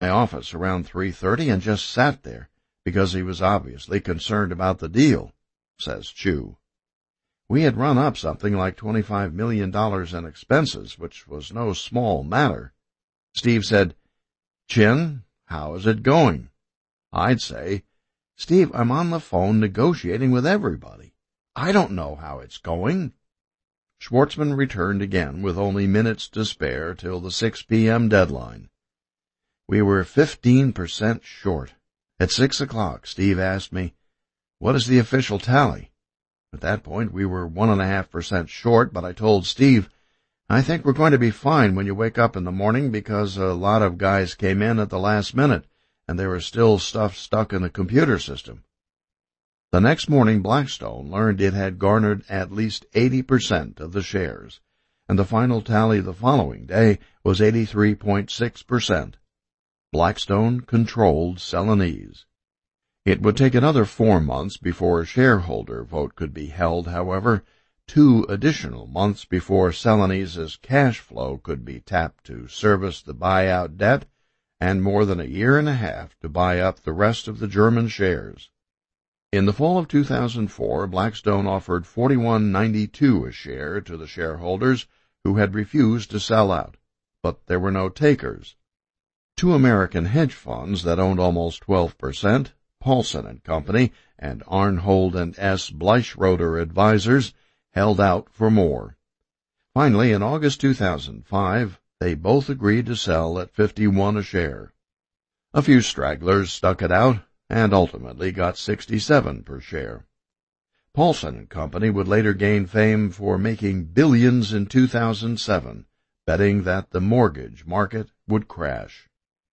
my office around 3:30 and just sat there because he was obviously concerned about the deal, says Chu. We had run up something like $25 million in expenses, which was no small matter. Steve said, Chin, how is it going? I'd say, Steve, I'm on the phone negotiating with everybody. I don't know how it's going. Schwartzman returned again with only minutes to spare till the 6 p.m. deadline. We were 15% short. At 6 o'clock, Steve asked me, what is the official tally? At that point, we were 1.5% short, but I told Steve, I think we're going to be fine when you wake up in the morning because a lot of guys came in at the last minute, and there was still stuff stuck in the computer system. The next morning, Blackstone learned it had garnered at least 80% of the shares, and the final tally the following day was 83.6%. Blackstone controlled Celanese. It would take another 4 months before a shareholder vote could be held, however, 2 additional months before Celanese's cash flow could be tapped to service the buyout debt, and more than a year and a half to buy up the rest of the German shares. In the fall of 2004, Blackstone offered $41.92 a share to the shareholders who had refused to sell out, but there were no takers. 2 American hedge funds that owned almost 12%, Paulson & Company and Arnhold & S. Bleichroeder Advisors, held out for more. Finally, in August 2005, they both agreed to sell at $51 a share. A few stragglers stuck it out and ultimately got $67 per share. Paulson & Company would later gain fame for making billions in 2007, betting that the mortgage market would crash.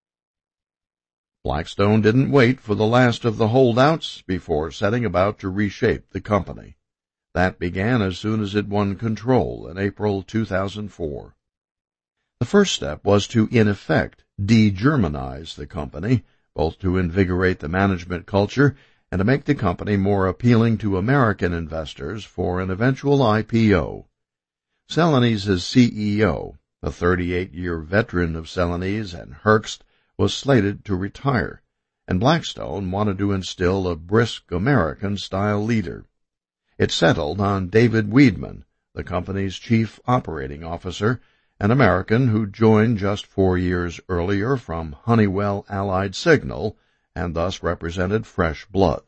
Blackstone didn't wait for the last of the holdouts before setting about to reshape the company. That began as soon as it won control in April 2004. The first step was to, in effect, de-Germanize the company, both to invigorate the management culture and to make the company more appealing to American investors for an eventual IPO. Celanese's CEO, a 38-year veteran of Celanese and Hoechst, was slated to retire, and Blackstone wanted to instill a brisk American-style leader. It settled on David Weidman, the company's chief operating officer, an American who joined just 4 years earlier from Honeywell Allied Signal and thus represented fresh blood.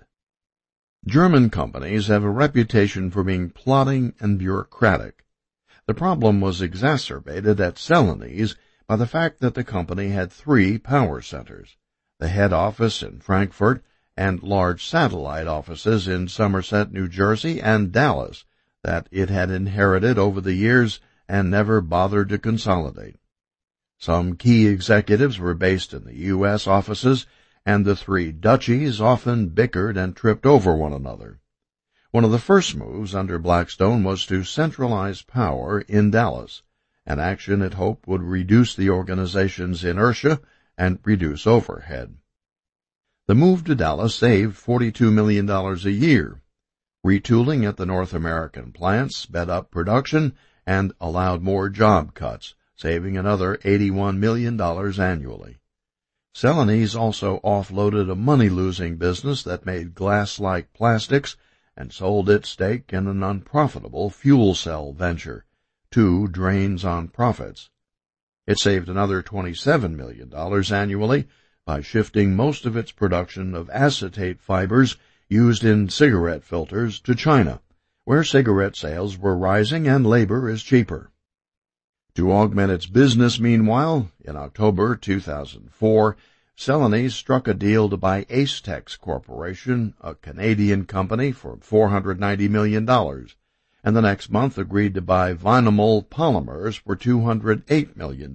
German companies have a reputation for being plodding and bureaucratic. The problem was exacerbated at Celanese by the fact that the company had 3 power centers, the head office in Frankfurt and large satellite offices in Somerset, New Jersey and Dallas that it had inherited over the years and never bothered to consolidate. Some key executives were based in the U.S. offices, and the 3 duchies often bickered and tripped over one another. One of the first moves under Blackstone was to centralize power in Dallas, an action it hoped would reduce the organization's inertia and reduce overhead. The move to Dallas saved $42 million a year. Retooling at the North American plants sped up production and allowed more job cuts, saving another $81 million annually. Celanese also offloaded a money-losing business that made glass-like plastics and sold its stake in an unprofitable fuel cell venture, 2 drains on profits. It saved another $27 million annually by shifting most of its production of acetate fibers used in cigarette filters to China, where cigarette sales were rising and labor is cheaper. To augment its business, meanwhile, in October 2004, Celanese struck a deal to buy Acetex Corporation, a Canadian company, for $490 million, and the next month agreed to buy Vinamil Polymers for $208 million.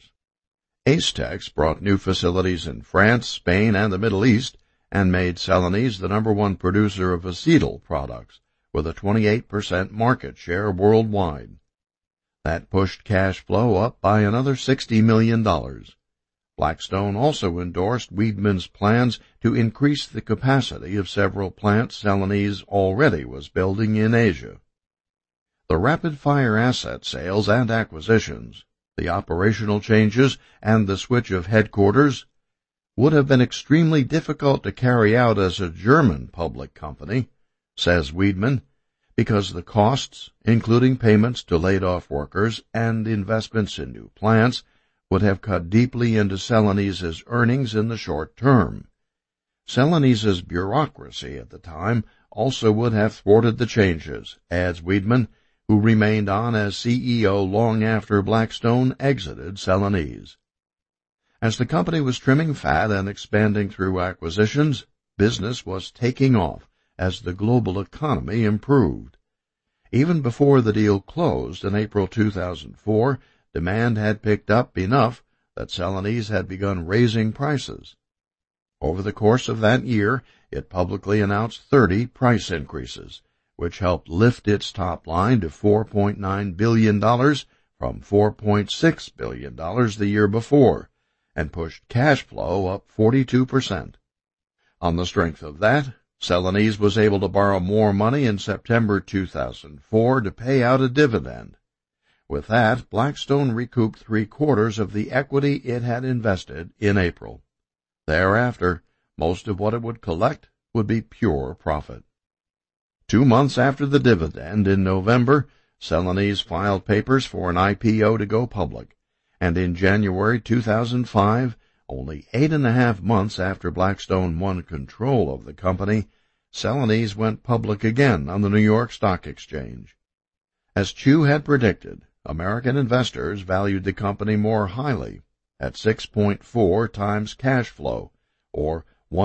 Acetex brought new facilities in France, Spain, and the Middle East, and made Celanese the #1 producer of acetyl products, with a 28% market share worldwide. That pushed cash flow up by another $60 million. Blackstone also endorsed Weidman's plans to increase the capacity of several plants Celanese already was building in Asia. The rapid-fire asset sales and acquisitions, the operational changes, and the switch of headquarters would have been extremely difficult to carry out as a German public company, says Wiedemann, because the costs, including payments to laid-off workers and investments in new plants, would have cut deeply into Celanese's earnings in the short term. Celanese's bureaucracy at the time also would have thwarted the changes, adds Wiedemann, who remained on as CEO long after Blackstone exited Celanese. As the company was trimming fat and expanding through acquisitions, business was taking off as the global economy improved. Even before the deal closed in April 2004, demand had picked up enough that Celanese had begun raising prices. Over the course of that year, it publicly announced 30 price increases, which helped lift its top line to $4.9 billion from $4.6 billion the year before, and pushed cash flow up 42%. On the strength of that, Celanese was able to borrow more money in September 2004 to pay out a dividend. With that, Blackstone recouped 3/4 of the equity it had invested in April. Thereafter, most of what it would collect would be pure profit. 2 months after the dividend, in November, Celanese filed papers for an IPO to go public, and in January 2005, only 8.5 months after Blackstone won control of the company, Celanese went public again on the New York Stock Exchange. As Chu had predicted, American investors valued the company more highly, at 6.4 times cash flow, or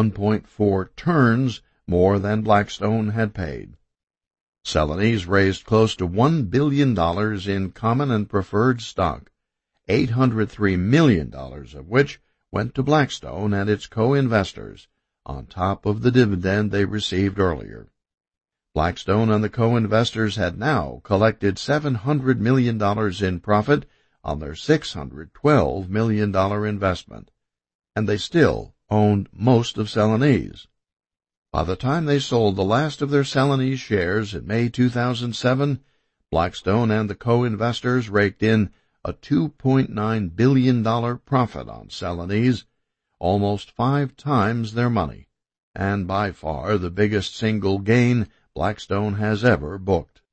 1.4 turns more than Blackstone had paid. Celanese raised close to $1 billion in common and preferred stock, $803 million of which went to Blackstone and its co-investors, on top of the dividend they received earlier. Blackstone and the co-investors had now collected $700 million in profit on their $612 million investment, and they still owned most of Celanese. By the time they sold the last of their Celanese shares in May 2007, Blackstone and the co-investors raked in a $2.9 billion profit on Celanese, almost 5 times their money, and by far the biggest single gain Blackstone has ever booked.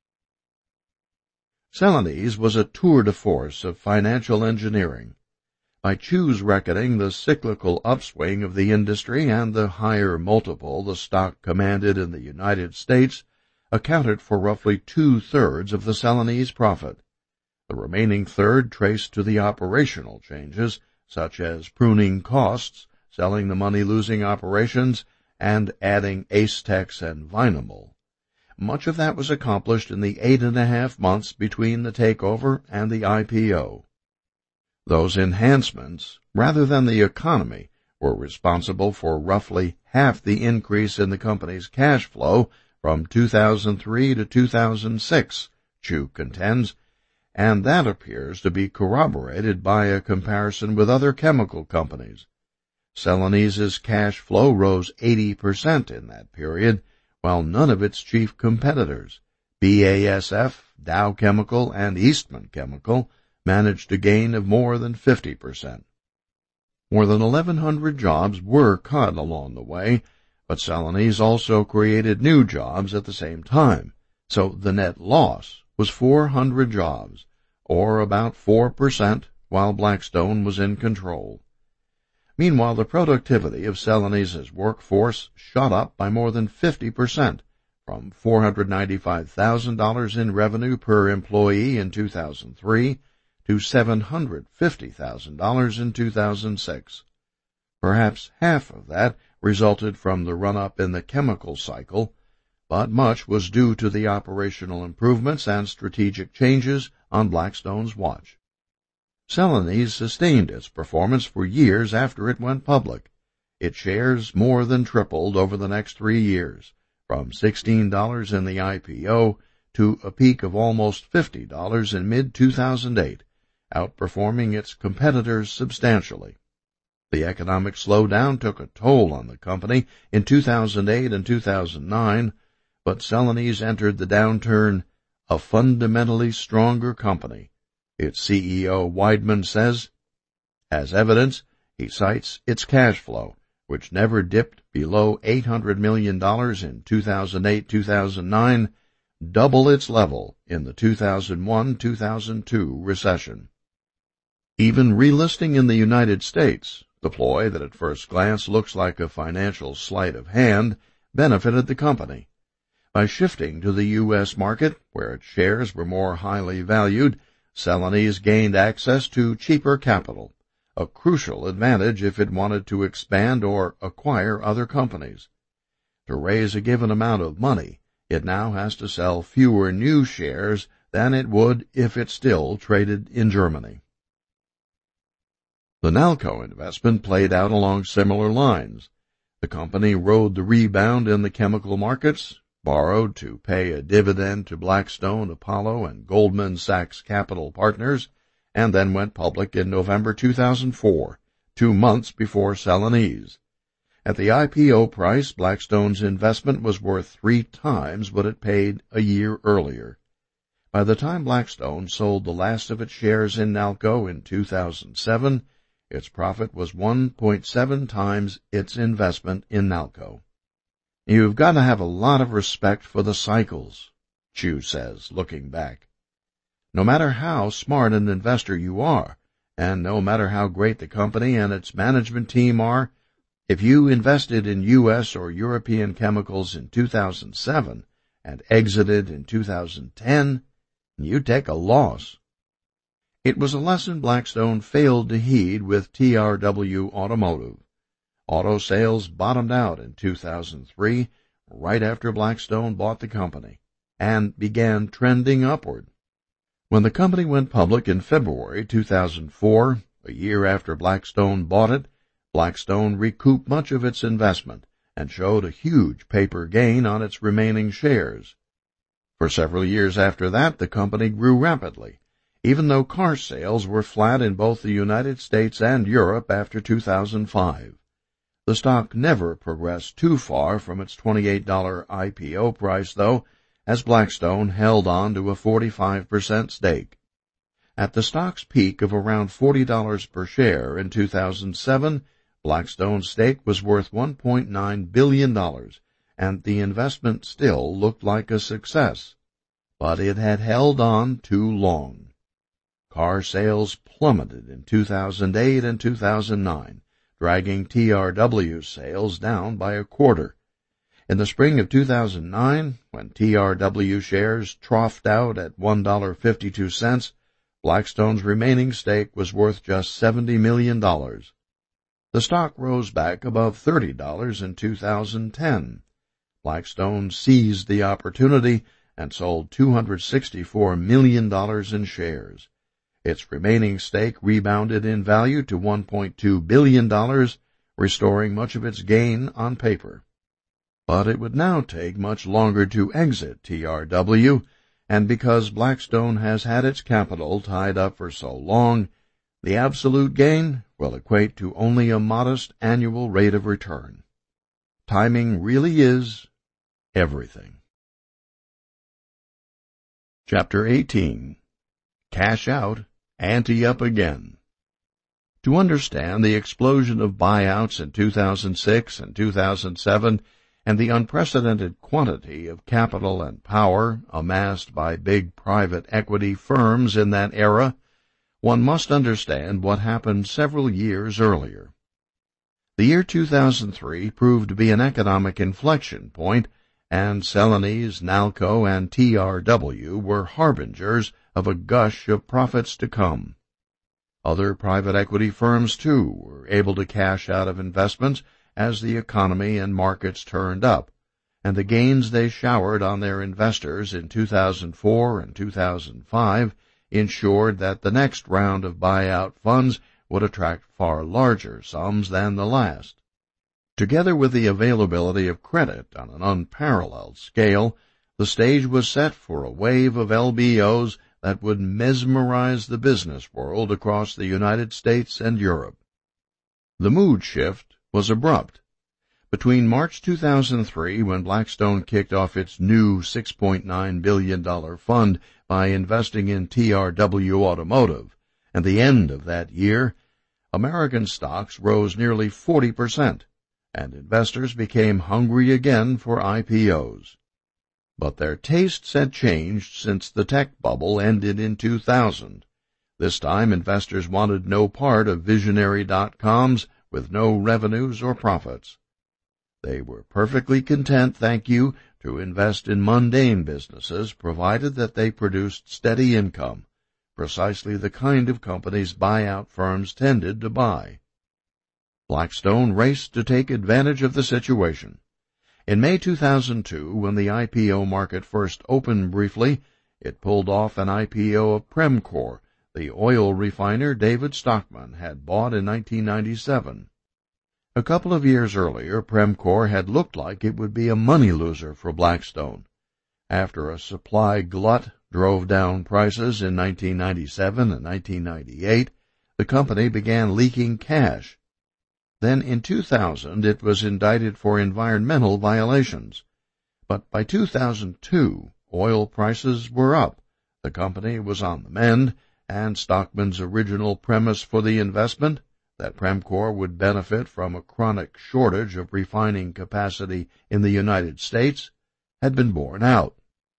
Celanese was a tour de force of financial engineering. By Chu's reckoning, the cyclical upswing of the industry and the higher multiple the stock commanded in the United States accounted for roughly 2/3 of the Celanese profit. The remaining third traced to the operational changes, such as pruning costs, selling the money-losing operations, and adding Astex and Vinamil. Much of that was accomplished in the 8.5 months between the takeover and the IPO. Those enhancements, rather than the economy, were responsible for roughly half the increase in the company's cash flow from 2003 to 2006, Chu contends, and that appears to be corroborated by a comparison with other chemical companies. Celanese's cash flow rose 80% in that period, while none of its chief competitors, BASF, Dow Chemical, and Eastman Chemical, managed a gain of more than 50%. More than 1,100 jobs were cut along the way, but Celanese also created new jobs at the same time, so the net loss was 400 jobs, or about 4%, while Blackstone was in control. Meanwhile, the productivity of Celanese's workforce shot up by more than 50%, from $495,000 in revenue per employee in 2003 to $750,000 in 2006. Perhaps half of that resulted from the run-up in the chemical cycle, but much was due to the operational improvements and strategic changes on Blackstone's watch. Celanese sustained its performance for years after it went public. Its shares more than tripled over the next 3 years, from $16 in the IPO to a peak of almost $50 in mid-2008, outperforming its competitors substantially. The economic slowdown took a toll on the company in 2008 and 2009, but Celanese entered the downturn a fundamentally stronger company. Its CEO Wiedemann says, "As evidence, He cites its cash flow, which never dipped below $800 million in 2008-2009, double its level in the 2001-2002 recession. Even relisting in the United States, the ploy that at first glance looks like a financial sleight of hand, benefited the company. By shifting to the U.S. market, where its shares were more highly valued, Celanese gained access to cheaper capital, a crucial advantage if it wanted to expand or acquire other companies. To raise a given amount of money, it now has to sell fewer new shares than it would if it still traded in Germany. The Nalco investment played out along similar lines. The company rode the rebound in the chemical markets, borrowed to pay a dividend to Blackstone, Apollo, and Goldman Sachs Capital Partners, and then went public in November 2004, 2 months before Celanese. At the IPO price, Blackstone's investment was worth 3 times what it paid a year earlier. By the time Blackstone sold the last of its shares in Nalco in 2007, its profit was 1.7 times its investment in Nalco. You've got to have a lot of respect for the cycles, Chu says, looking back. No matter how smart an investor you are, and no matter how great the company and its management team are, if you invested in U.S. or European chemicals in 2007 and exited in 2010, you'd take a loss. It was a lesson Blackstone failed to heed with TRW Automotive. Auto sales bottomed out in 2003, right after Blackstone bought the company, and began trending upward. When the company went public in February 2004, a year after Blackstone bought it, Blackstone recouped much of its investment and showed a huge paper gain on its remaining shares. For several years after that, the company grew rapidly, even though car sales were flat in both the United States and Europe after 2005. The stock never progressed too far from its $28 IPO price, though, as Blackstone held on to a 45% stake. At the stock's peak of around $40 per share in 2007, Blackstone's stake was worth $1.9 billion, and the investment still looked like a success. But it had held on too long. Car sales plummeted in 2008 and 2009, dragging TRW's sales down by a quarter. In the spring of 2009, when TRW shares troughed out at $1.52, Blackstone's remaining stake was worth just $70 million. The stock rose back above $30 in 2010. Blackstone seized the opportunity and sold $264 million in shares. Its remaining stake rebounded in value to $1.2 billion, restoring much of its gain on paper. But it would now take much longer to exit TRW, and because Blackstone has had its capital tied up for so long, the absolute gain will equate to only a modest annual rate of return. Timing really is everything. Chapter 18. Cash out, ante up again. To understand the explosion of buyouts in 2006 and 2007 and the unprecedented quantity of capital and power amassed by big private equity firms in that era, one must understand what happened several years earlier. The year 2003 proved to be an economic inflection point, and Celanese, Nalco, and TRW were harbingers of a gush of profits to come. Other private equity firms, too, were able to cash out of investments as the economy and markets turned up, and the gains they showered on their investors in 2004 and 2005 ensured that the next round of buyout funds would attract far larger sums than the last. Together with the availability of credit on an unparalleled scale, the stage was set for a wave of LBOs that would mesmerize the business world across the United States and Europe. The mood shift was abrupt. Between March 2003, when Blackstone kicked off its new $6.9 billion fund by investing in TRW Automotive, and the end of that year, American stocks rose nearly 40%, and investors became hungry again for IPOs. But their tastes had changed since the tech bubble ended in 2000. This time investors wanted no part of visionary .coms with no revenues or profits. They were perfectly content, thank you, to invest in mundane businesses provided that they produced steady income, precisely the kind of companies buyout firms tended to buy. Blackstone raced to take advantage of the situation. In May 2002, when the IPO market first opened briefly, it pulled off an IPO of Premcor, the oil refiner David Stockman had bought in 1997. A couple of years earlier, Premcor had looked like it would be a money loser for Blackstone. After a supply glut drove down prices in 1997 and 1998, the company began leaking cash. Then in 2000, it was indicted for environmental violations. But by 2002, oil prices were up, the company was on the mend, and Stockman's original premise for the investment, that Premcor would benefit from a chronic shortage of refining capacity in the United States, had been borne out.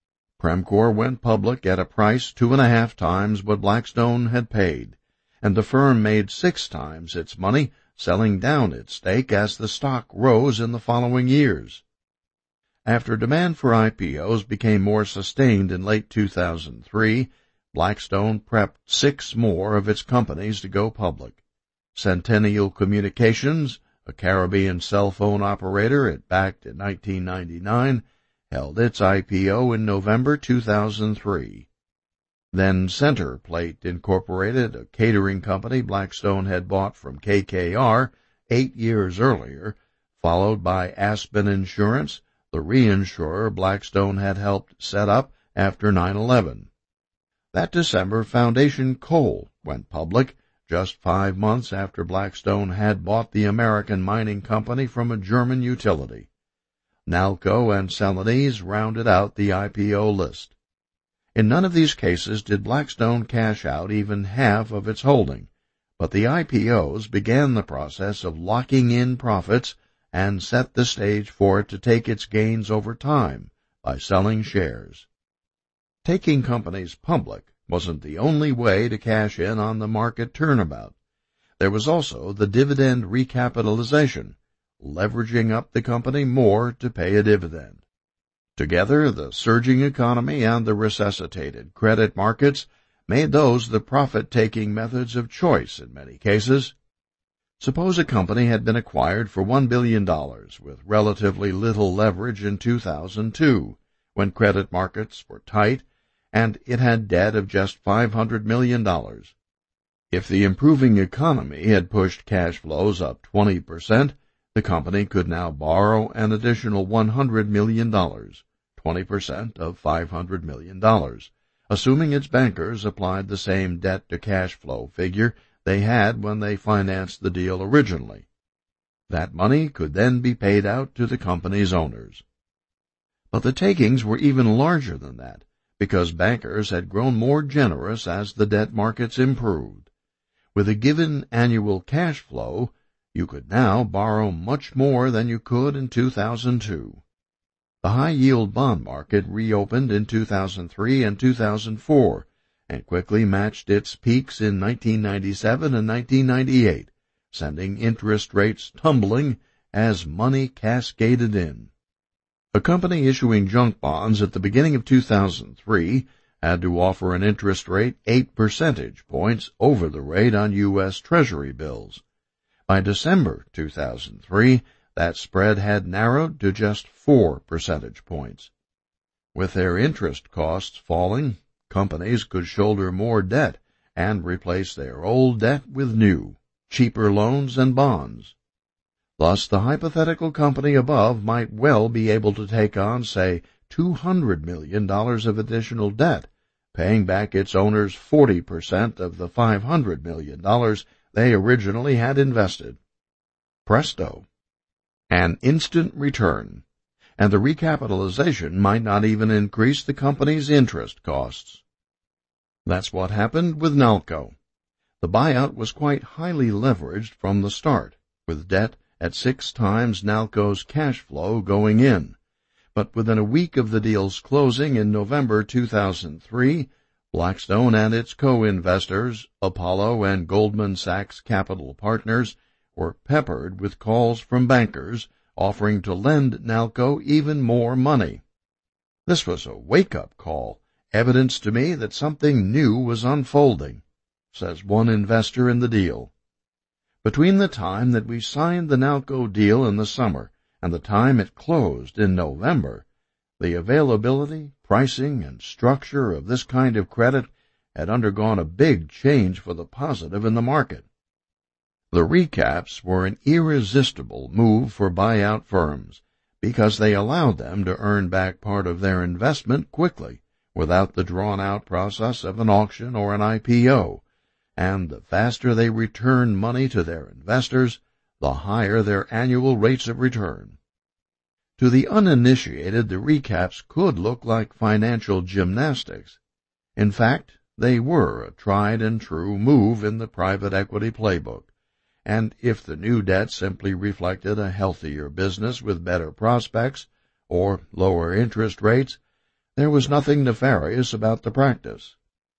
Premcor went public at a price 2.5 times what Blackstone had paid, and the firm made 6 times its money, selling down its stake as the stock rose in the following years. After demand for IPOs became more sustained in late 2003, Blackstone prepped 6 more of its companies to go public. Centennial Communications, a Caribbean cell phone operator it backed in 1999, held its IPO in November 2003. Then Centerplate Incorporated, a catering company Blackstone had bought from KKR 8 years earlier, followed by Aspen Insurance, the reinsurer Blackstone had helped set up after 9/11. That December, Foundation Coal went public, just 5 months after Blackstone had bought the American mining company from a German utility. Nalco and Celanese rounded out the IPO list. In none of these cases did Blackstone cash out even half of its holding, but the IPOs began the process of locking in profits and set the stage for it to take its gains over time by selling shares. Taking companies public wasn't the only way to cash in on the market turnabout. There was also the dividend recapitalization, leveraging up the company more to pay a dividend. Together, the surging economy and the resuscitated credit markets made those the profit-taking methods of choice in many cases. Suppose a company had been acquired for $1 billion with relatively little leverage in 2002, when credit markets were tight, and it had debt of just $500 million. If the improving economy had pushed cash flows up 20%, the company could now borrow an additional $100 million, 20% of $500 million, assuming its bankers applied the same debt-to-cash flow figure they had when they financed the deal originally. That money could then be paid out to the company's owners. But the takings were even larger than that, because bankers had grown more generous as the debt markets improved. With a given annual cash flow, you could now borrow much more than you could in 2002. The high-yield bond market reopened in 2003 and 2004, and quickly matched its peaks in 1997 and 1998, sending interest rates tumbling as money cascaded in. A company issuing junk bonds at the beginning of 2003 had to offer an interest rate 8 percentage points over the rate on U.S. Treasury bills. By December 2003, that spread had narrowed to just 4 percentage points. With their interest costs falling, companies could shoulder more debt and replace their old debt with new, cheaper loans and bonds. Thus, the hypothetical company above might well be able to take on, say, $200 million of additional debt, paying back its owners 40% of the $500 million they originally had invested. Presto! An instant return, and the recapitalization might not even increase the company's interest costs. That's what happened with Nalco. The buyout was quite highly leveraged from the start, with debt at 6 times Nalco's cash flow going in. But within a week of the deal's closing in November 2003, Blackstone and its co-investors, Apollo and Goldman Sachs Capital Partners, were peppered with calls from bankers offering to lend Nalco even more money. This was a wake-up call, evidence to me that something new was unfolding, says one investor in the deal. Between the time that we signed the Nalco deal in the summer and the time it closed in November, the availability, pricing, and structure of this kind of credit had undergone a big change for the positive in the market. The recaps were an irresistible move for buyout firms because they allowed them to earn back part of their investment quickly without the drawn-out process of an auction or an IPO, and the faster they returned money to their investors, the higher their annual rates of return. To the uninitiated, the recaps could look like financial gymnastics. In fact, they were a tried-and-true move in the private equity playbook, and if the new debt simply reflected a healthier business with better prospects or lower interest rates, there was nothing nefarious about the practice.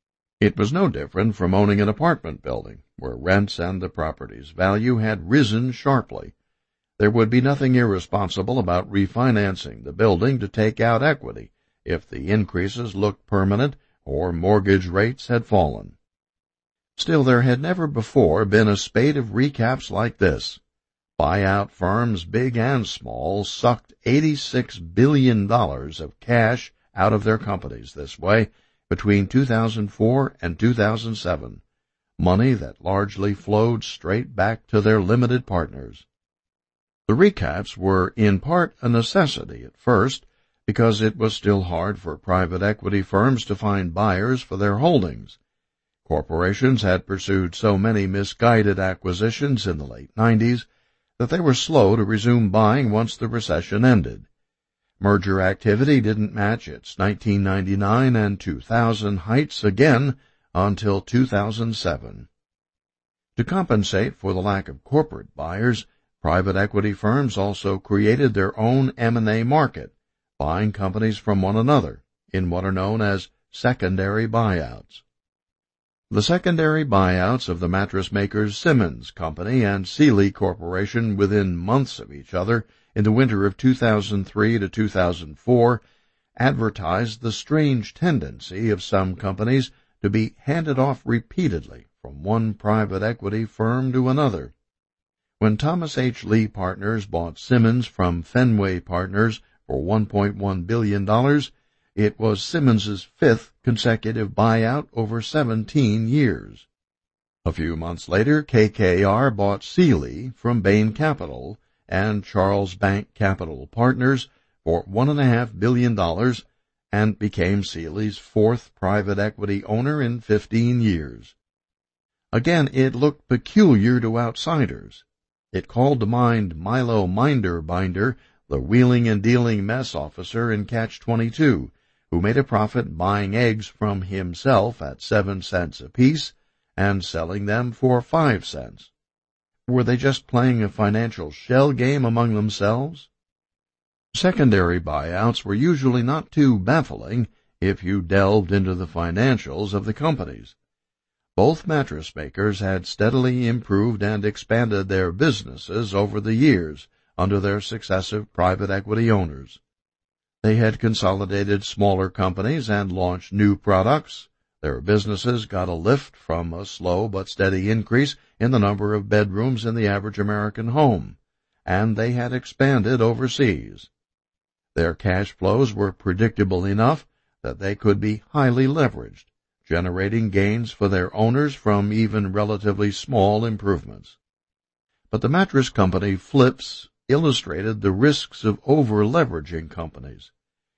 It was no different from owning an apartment building, where rents and the property's value had risen sharply. There would be nothing irresponsible about refinancing the building to take out equity if the increases looked permanent or mortgage rates had fallen. Still, there had never before been a spate of recaps like this. Buyout firms, big and small, sucked $86 billion of cash out of their companies this way between 2004 and 2007, money that largely flowed straight back to their limited partners. The recaps were in part a necessity at first because it was still hard for private equity firms to find buyers for their holdings. Corporations had pursued so many misguided acquisitions in the late 90s that they were slow to resume buying once the recession ended. Merger activity didn't match its 1999 and 2000 heights again until 2007. To compensate for the lack of corporate buyers, private equity firms also created their own M&A market, buying companies from one another in what are known as secondary buyouts. The secondary buyouts of the mattress makers Simmons Company and Sealy Corporation within months of each other in the winter of 2003 to 2004 advertised the strange tendency of some companies to be handed off repeatedly from one private equity firm to another. When Thomas H. Lee Partners bought Simmons from Fenway Partners for $1.1 billion, it was Simmons's 5th consecutive buyout over 17 years. A few months later, KKR bought Sealy from Bain Capital and Charles Bank Capital Partners for $1.5 billion and became Sealy's 4th private equity owner in 15 years. Again, it looked peculiar to outsiders. It called to mind Milo Minderbinder, the wheeling and dealing mess officer in Catch-22, who made a profit buying eggs from himself at 7 cents apiece and selling them for 5 cents. Were they just playing a financial shell game among themselves? Secondary buyouts were usually not too baffling if you delved into the financials of the companies. Both mattress makers had steadily improved and expanded their businesses over the years under their successive private equity owners. They had consolidated smaller companies and launched new products. Their businesses got a lift from a slow but steady increase in the number of bedrooms in the average American home, and they had expanded overseas. Their cash flows were predictable enough that they could be highly leveraged, generating gains for their owners from even relatively small improvements. But the mattress company flips illustrated the risks of over-leveraging companies.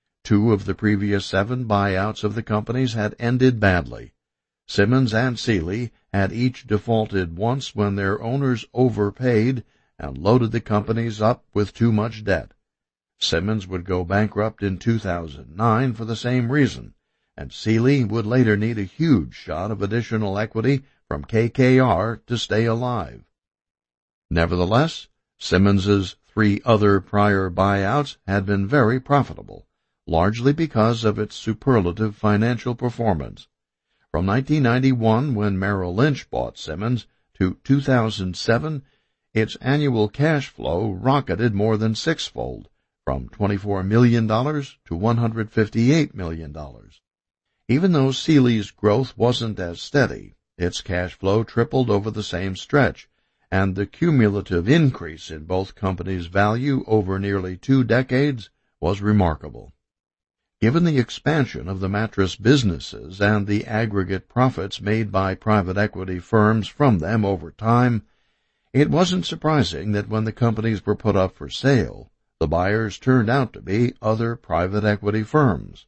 2 of the previous 7 buyouts of the companies had ended badly. Simmons and Sealy had each defaulted once when their owners overpaid and loaded the companies up with too much debt. Simmons would go bankrupt in 2009 for the same reason, and Sealy would later need a huge shot of additional equity from KKR to stay alive. Nevertheless, Simmons's 3 other prior buyouts had been very profitable, largely because of its superlative financial performance. From 1991, when Merrill Lynch bought Simmons, to 2007, its annual cash flow rocketed more than 6-fold, from $24 million to $158 million. Even though Sealy's growth wasn't as steady, its cash flow tripled over the same stretch, and the cumulative increase in both companies' value over nearly 2 decades was remarkable. Given the expansion of the mattress businesses and the aggregate profits made by private equity firms from them over time, it wasn't surprising that when the companies were put up for sale, the buyers turned out to be other private equity firms.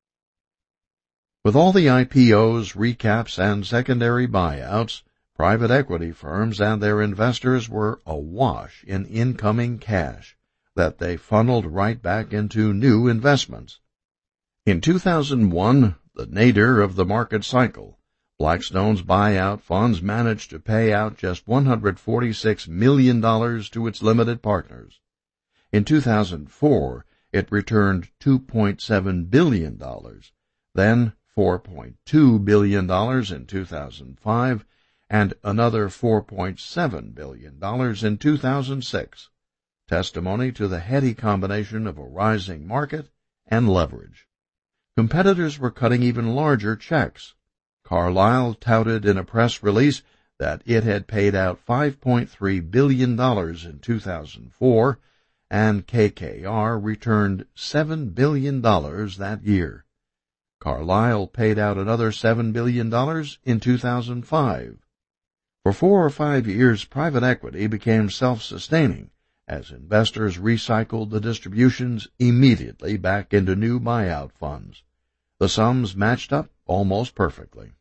With all the IPOs, recaps, and secondary buyouts, private equity firms and their investors were awash in incoming cash that they funneled right back into new investments. In 2001, the nadir of the market cycle, Blackstone's buyout funds managed to pay out just $146 million to its limited partners. In 2004, it returned $2.7 billion, then $4.2 billion in 2005, and another $4.7 billion in 2006, testimony to the heady combination of a rising market and leverage. Competitors were cutting even larger checks. Carlyle touted in a press release that it had paid out $5.3 billion in 2004, and KKR returned $7 billion that year. Carlyle paid out another $7 billion in 2005. For 4 or 5 years, private equity became self-sustaining as investors recycled the distributions immediately back into new buyout funds. The sums matched up almost perfectly.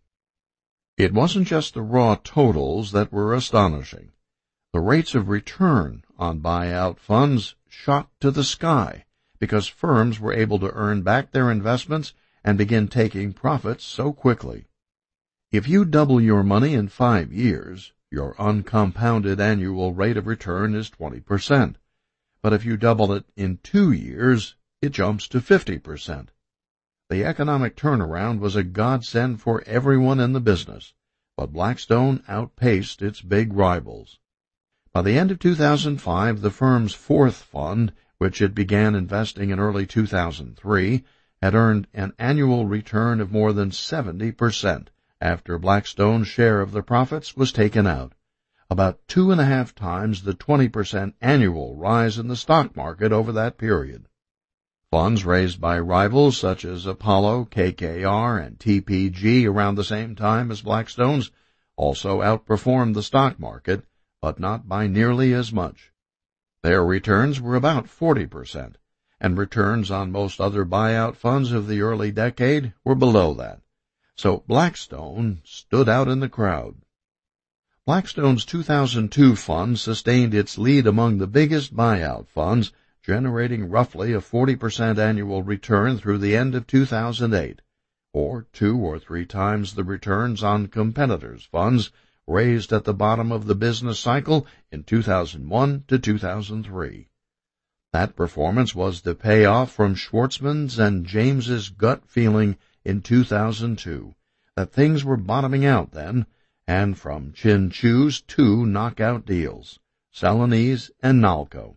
It wasn't just the raw totals that were astonishing. The rates of return on buyout funds shot to the sky because firms were able to earn back their investments and begin taking profits so quickly. If you double your money in 5 years, your uncompounded annual rate of return is 20%. But if you double it in 2 years, it jumps to 50%. The economic turnaround was a godsend for everyone in the business, but Blackstone outpaced its big rivals. By the end of 2005, the firm's 4th fund, which it began investing in early 2003, had earned an annual return of more than 70% after Blackstone's share of the profits was taken out, about 2.5 times the 20% annual rise in the stock market over that period. Funds raised by rivals such as Apollo, KKR, and TPG around the same time as Blackstone's also outperformed the stock market, but not by nearly as much. Their returns were about 40%, and returns on most other buyout funds of the early decade were below that. So Blackstone stood out in the crowd. Blackstone's 2002 fund sustained its lead among the biggest buyout funds, generating roughly a 40% annual return through the end of 2008, or 2 or 3 times the returns on competitors' funds raised at the bottom of the business cycle in 2001 to 2003. That performance was the payoff from Schwartzman's and James's gut feeling in 2002 that things were bottoming out then, and from Chin Chu's 2 knockout deals, Celanese and Nalco.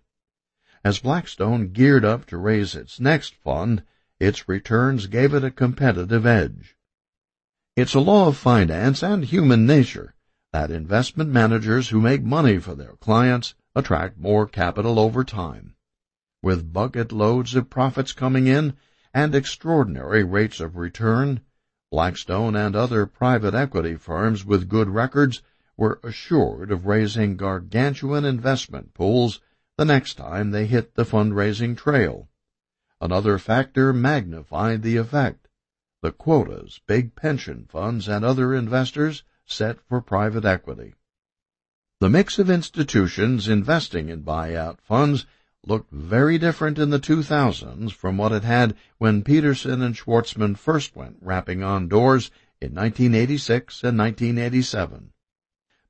As Blackstone geared up to raise its next fund, its returns gave it a competitive edge. It's a law of finance and human nature that investment managers who make money for their clients attract more capital over time. With bucket loads of profits coming in and extraordinary rates of return, Blackstone and other private equity firms with good records were assured of raising gargantuan investment pools the next time they hit the fundraising trail. Another factor magnified the effect: the quotas big pension funds and other investors set for private equity. The mix of institutions investing in buyout funds looked very different in the 2000s from what it had when Peterson and Schwartzman first went rapping on doors in 1986 and 1987.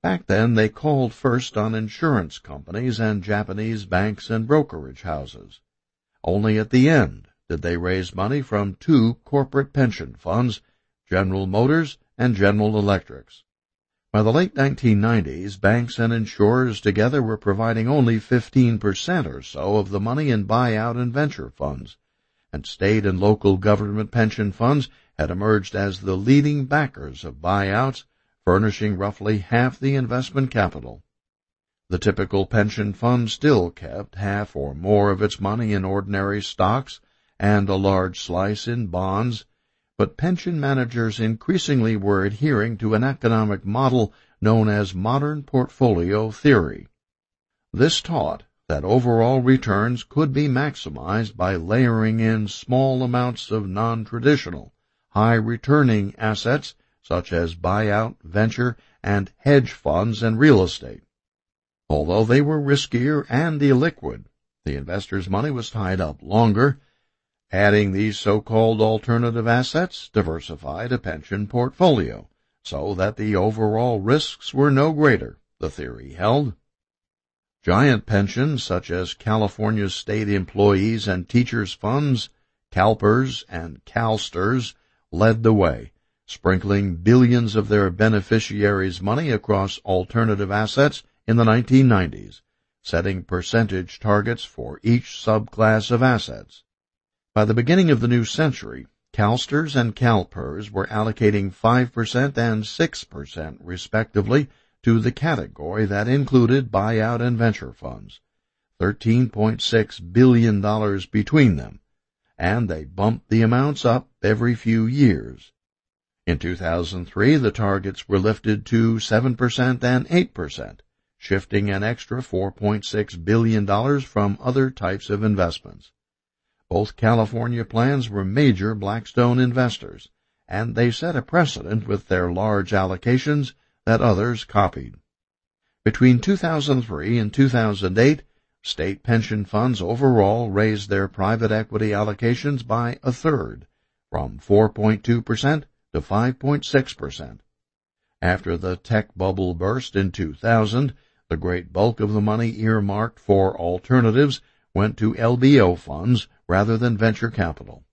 Back then, they called first on insurance companies and Japanese banks and brokerage houses. Only at the end did they raise money from two corporate pension funds, General Motors and General Electric's. By the late 1990s, banks and insurers together were providing only 15% or so of the money in buyout and venture funds, and state and local government pension funds had emerged as the leading backers of buyouts, furnishing roughly half the investment capital. The typical pension fund still kept half or more of its money in ordinary stocks and a large slice in bonds, but pension managers increasingly were adhering to an economic model known as modern portfolio theory. This taught that overall returns could be maximized by layering in small amounts of non-traditional, high-returning assets such as buyout, venture, and hedge funds and real estate. Although they were riskier and illiquid, the investor's money was tied up longer. Adding these so-called alternative assets diversified a pension portfolio, so that the overall risks were no greater, the theory held. Giant pensions such as California's state employees and teachers' funds, CalPERS and CalSTRS, led the way, sprinkling billions of their beneficiaries' money across alternative assets in the 1990s, setting percentage targets for each subclass of assets. By the beginning of the new century, CalSTRS and CalPERS were allocating 5% and 6% respectively to the category that included buyout and venture funds, $13.6 billion between them, and they bumped the amounts up every few years. In 2003, the targets were lifted to 7% and 8%, shifting an extra $4.6 billion from other types of investments. Both California plans were major Blackstone investors, and they set a precedent with their large allocations that others copied. Between 2003 and 2008, state pension funds overall raised their private equity allocations by a third, from 4.2% to 5.6%. After the tech bubble burst in 2000, the great bulk of the money earmarked for alternatives went to LBO funds rather than venture capital.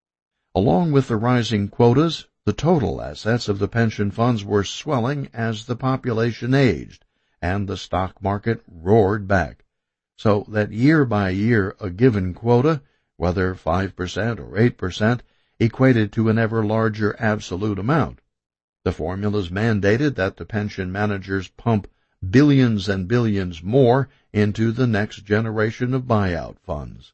Along with the rising quotas, the total assets of the pension funds were swelling as the population aged and the stock market roared back, so that year by year a given quota, whether 5% or 8%, equated to an ever larger absolute amount. The formulas mandated that the pension managers pump billions and billions more into the next generation of buyout funds.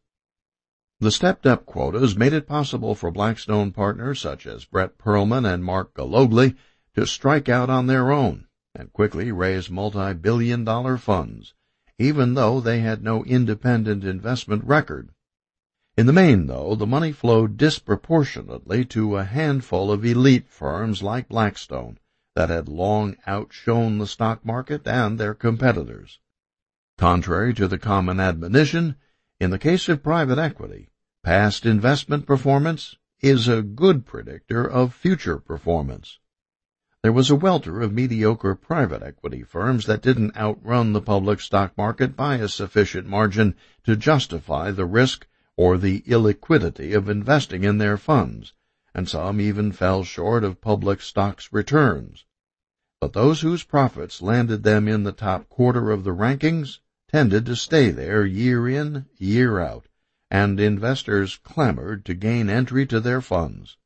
The stepped-up quotas made it possible for Blackstone partners such as Brett Perlman and Mark Gologly to strike out on their own and quickly raise multi-billion-dollar funds, even though they had no independent investment record. In the main, though, the money flowed disproportionately to a handful of elite firms like Blackstone that had long outshone the stock market and their competitors. Contrary to the common admonition, in the case of private equity, past investment performance is a good predictor of future performance. There was a welter of mediocre private equity firms that didn't outrun the public stock market by a sufficient margin to justify the risk or the illiquidity of investing in their funds, and some even fell short of public stocks returns. But those whose profits landed them in the top quarter of the rankings tended to stay there year in, year out, and investors clamored to gain entry to their funds.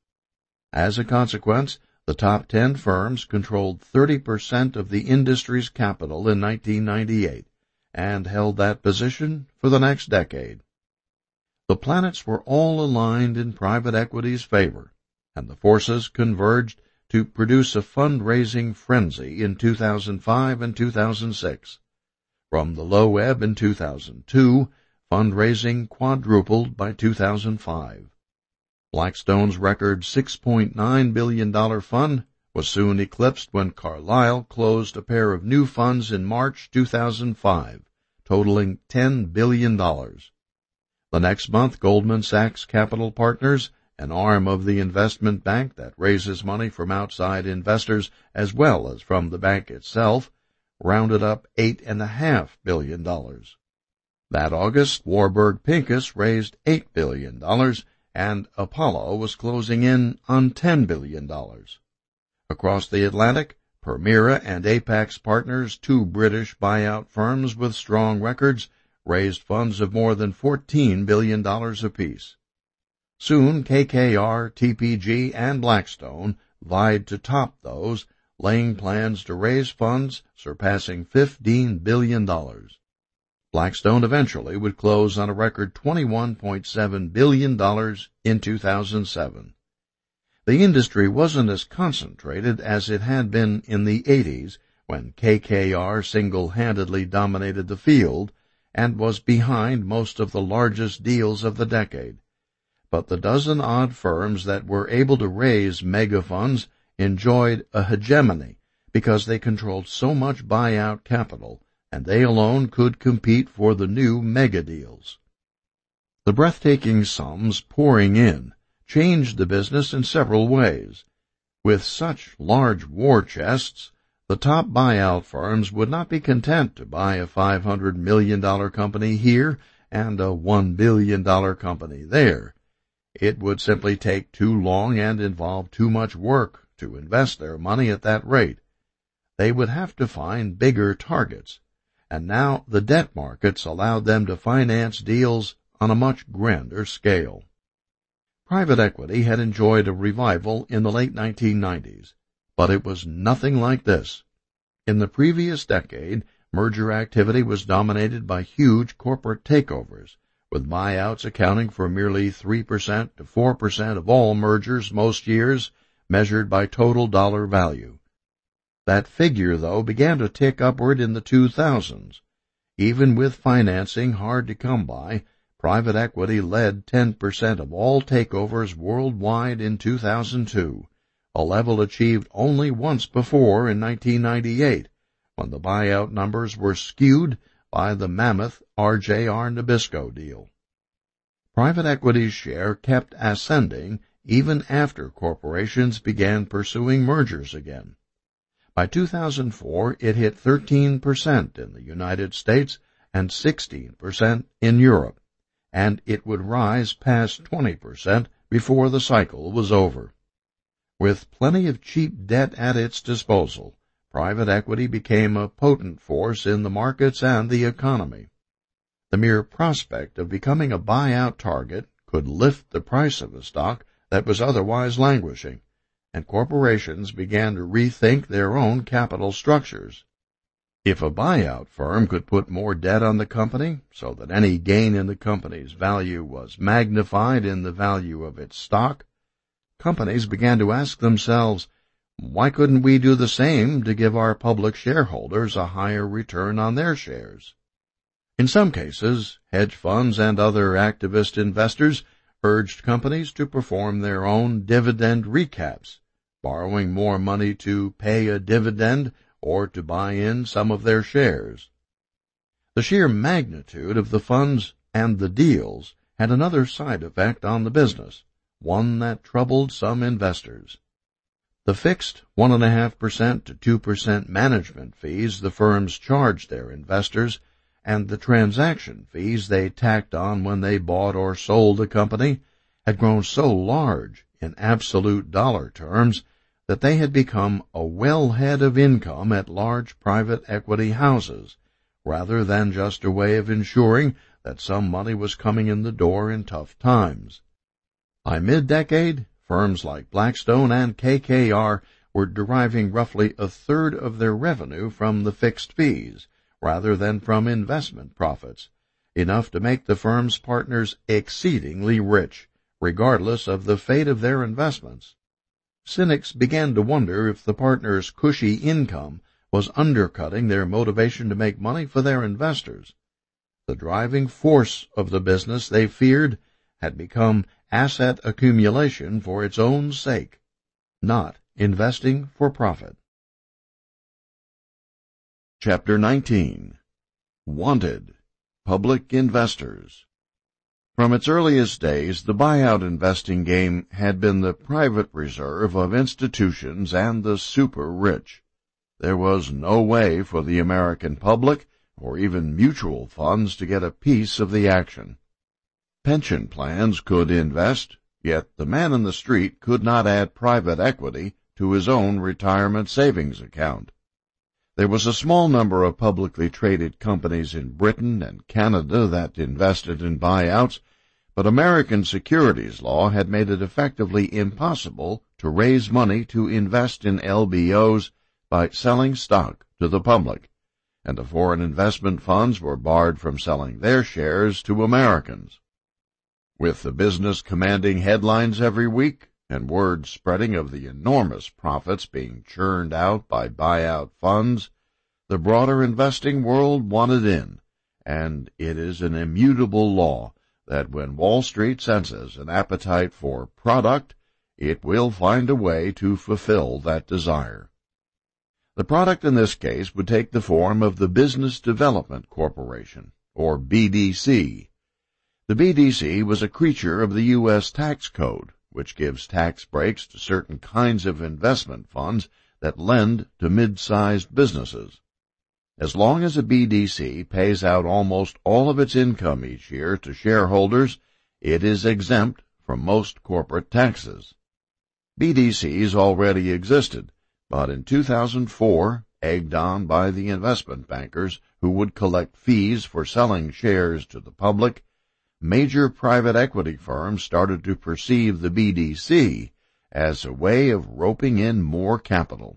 As a consequence, the top 10 firms controlled 30% of the industry's capital in 1998 and held that position for the next decade. The planets were all aligned in private equity's favor, and the forces converged to produce a fundraising frenzy in 2005 and 2006. From the low ebb in 2002, fundraising quadrupled by 2005. Blackstone's record $6.9 billion fund was soon eclipsed when Carlyle closed a pair of new funds in March 2005, totaling $10 billion. The next month, Goldman Sachs Capital Partners, an arm of the investment bank that raises money from outside investors as well as from the bank itself, rounded up $8.5 billion. That August, Warburg Pincus raised $8 billion, and Apollo was closing in on $10 billion. Across the Atlantic, Permira and Apax Partners, two British buyout firms with strong records, raised funds of more than $14 billion apiece. Soon, KKR, TPG, and Blackstone vied to top those, laying plans to raise funds surpassing $15 billion. Blackstone eventually would close on a record $21.7 billion in 2007. The industry wasn't as concentrated as it had been in the 80s, when KKR single-handedly dominated the field and was behind most of the largest deals of the decade. But the dozen-odd firms that were able to raise mega funds enjoyed a hegemony because they controlled so much buyout capital, and they alone could compete for the new mega deals. The breathtaking sums pouring in changed the business in several ways. With such large war chests, the top buyout firms would not be content to buy a $500 million company here and a $1 billion company there. It would simply take too long and involve too much work to invest their money at that rate. They would have to find bigger targets, and now the debt markets allowed them to finance deals on a much grander scale. Private equity had enjoyed a revival in the late 1990s, but it was nothing like this. In the previous decade, merger activity was dominated by huge corporate takeovers, with buyouts accounting for merely 3% to 4% of all mergers most years, measured by total dollar value. That figure, though, began to tick upward in the 2000s. Even with financing hard to come by, private equity led 10% of all takeovers worldwide in 2002, a level achieved only once before in 1998, when the buyout numbers were skewed by the mammoth RJR Nabisco deal. Private equity's share kept ascending even after corporations began pursuing mergers again. By 2004, it hit 13% in the United States and 16% in Europe, and it would rise past 20% before the cycle was over. With plenty of cheap debt at its disposal, private equity became a potent force in the markets and the economy. The mere prospect of becoming a buyout target could lift the price of a stock that was otherwise languishing, and corporations began to rethink their own capital structures. If a buyout firm could put more debt on the company so that any gain in the company's value was magnified in the value of its stock, companies began to ask themselves, why couldn't we do the same to give our public shareholders a higher return on their shares? In some cases, hedge funds and other activist investors urged companies to perform their own dividend recaps, borrowing more money to pay a dividend or to buy in some of their shares. The sheer magnitude of the funds and the deals had another side effect on the business, one that troubled some investors. The fixed 1.5% to 2% management fees the firms charged their investors and the transaction fees they tacked on when they bought or sold a company had grown so large in absolute dollar terms that they had become a wellhead of income at large private equity houses, rather than just a way of ensuring that some money was coming in the door in tough times. By mid-decade, firms like Blackstone and KKR were deriving roughly a third of their revenue from the fixed fees, rather than from investment profits, enough to make the firm's partners exceedingly rich, regardless of the fate of their investments. Cynics began to wonder if the partners' cushy income was undercutting their motivation to make money for their investors. The driving force of the business, they feared, had become asset accumulation for its own sake, not investing for profit. Chapter 19. Wanted. Public Investors. From its earliest days, the buyout investing game had been the private reserve of institutions and the super-rich. there was no way for the American public or even mutual funds to get a piece of the action. Pension plans could invest, yet the man in the street could not add private equity to his own retirement savings account. There was a small number of publicly traded companies in Britain and Canada that invested in buyouts, but American securities law had made it effectively impossible to raise money to invest in LBOs by selling stock to the public, and the foreign investment funds were barred from selling their shares to Americans. With the business commanding headlines every week, and word spreading of the enormous profits being churned out by buyout funds, the broader investing world wanted in, and it is an immutable law that when Wall Street senses an appetite for product, it will find a way to fulfill that desire. The product in this case would take the form of the Business Development Corporation, or BDC. The BDC was a creature of the U.S. tax code, which gives tax breaks to certain kinds of investment funds that lend to mid-sized businesses. As long as a BDC pays out almost all of its income each year to shareholders, it is exempt from most corporate taxes. BDCs already existed, but in 2004, egged on by the investment bankers who would collect fees for selling shares to the public, major private equity firms started to perceive the BDC as a way of roping in more capital.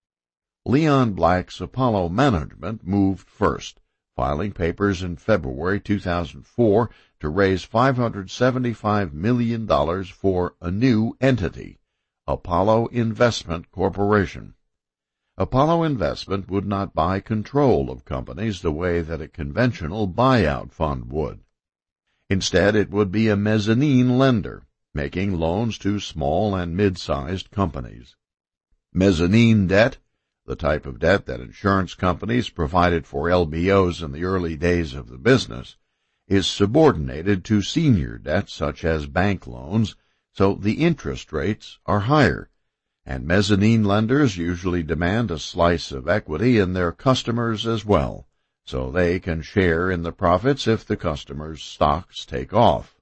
Leon Black's Apollo Management moved first, filing papers in February 2004 to raise $575 million for a new entity, Apollo Investment Corporation. Apollo Investment would not buy control of companies the way that a conventional buyout fund would. Instead, it would be a mezzanine lender, making loans to small and mid-sized companies. Mezzanine debt, the type of debt that insurance companies provided for LBOs in the early days of the business, is subordinated to senior debt such as bank loans, so the interest rates are higher, and mezzanine lenders usually demand a slice of equity in their customers as well, so they can share in the profits if the customers' stocks take off.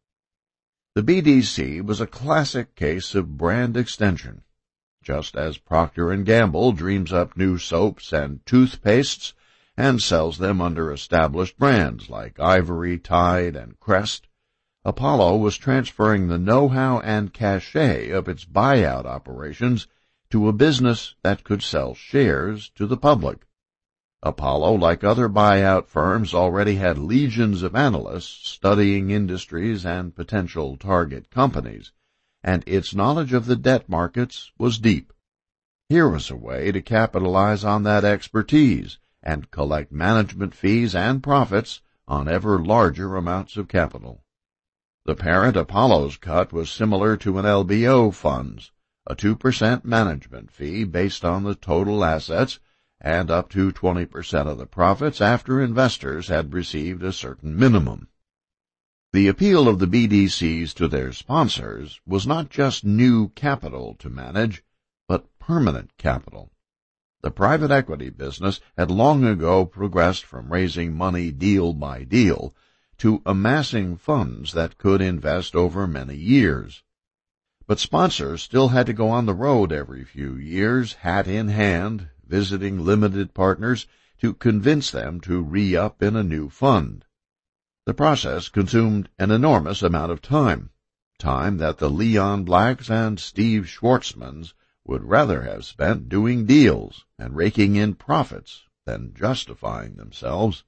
The BDC was a classic case of brand extension. Just as Procter & Gamble dreams up new soaps and toothpastes and sells them under established brands like Ivory, Tide, and Crest, Apollo was transferring the know-how and cachet of its buyout operations to a business that could sell shares to the public. Apollo, like other buyout firms, already had legions of analysts studying industries and potential target companies, and its knowledge of the debt markets was deep. Here was a way to capitalize on that expertise and collect management fees and profits on ever larger amounts of capital. The parent Apollo's cut was similar to an LBO fund's, a 2% management fee based on the total assets and up to 20% of the profits after investors had received a certain minimum. The appeal of the BDCs to their sponsors was not just new capital to manage, but permanent capital. The private equity business had long ago progressed from raising money deal by deal to amassing funds that could invest over many years. But sponsors still had to go on the road every few years, hat in hand, visiting limited partners to convince them to re-up in a new fund. The process consumed an enormous amount of time that the Leon Blacks and Steve Schwartzmans would rather have spent doing deals and raking in profits than justifying themselves.